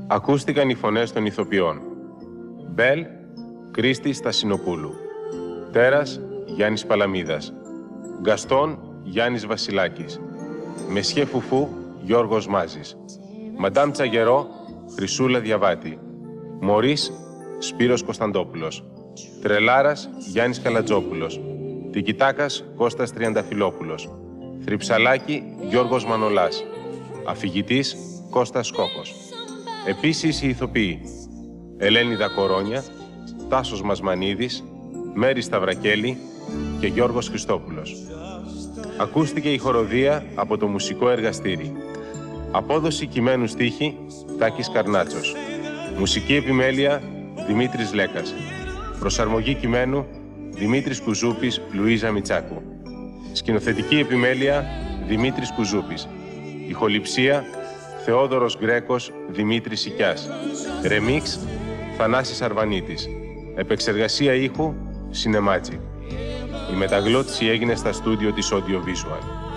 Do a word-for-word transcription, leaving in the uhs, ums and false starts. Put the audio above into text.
Ακούστηκαν οι φωνές των ηθοποιών. Μπέλ, Κρίστη Στασινοπούλου. Τέρας, Γιάννης Παλαμίδας. Γκαστόν, Γιάννης Βασιλάκης. Μεσιέ Φουφού, Γιώργος Μάζης. Μαντάμ Τσαγερό, Χρυσούλα Διαβάτη. Μωρίς, Σπύρος Κωνσταντόπουλος. Τρελάρας, Γιάννης Καλατζόπουλος. Τικιτάκας, Κώστας Τριανταφυλόπουλος. Θρυψαλάκη, Γιώργος Μανολάς. Αφηγητής, Κώστας Κόκος. Επίσης οι ηθοποιοί: Ελένη Κορώνια, Τάσος Μασμανίδης, Μέρη Σταυρακέλη και Γιώργος Χριστόπουλος. Ακούστηκε η χοροδία από το Μουσικό Εργαστήρι. Απόδοση κειμένου στίχη, Τάκης Καρνάτσος. Μουσική επιμέλεια, Δημήτρης Λέκας. Προσαρμογή κειμένου, Δημήτρης Κουζούπης, Λουίζα Μιτσάκου. Σκηνοθετική επιμέλεια, Δημήτρης Κουζούπης. Ηχοληψία, Θεόδωρος Γκρέκος, Δημήτρης Σικιάς. Ρεμίξ, Θανάσης Αρβανίτης. Επεξεργασία ήχου, Cinemagic. Η μεταγλώτηση έγινε στα στούντιο της Audiovisual.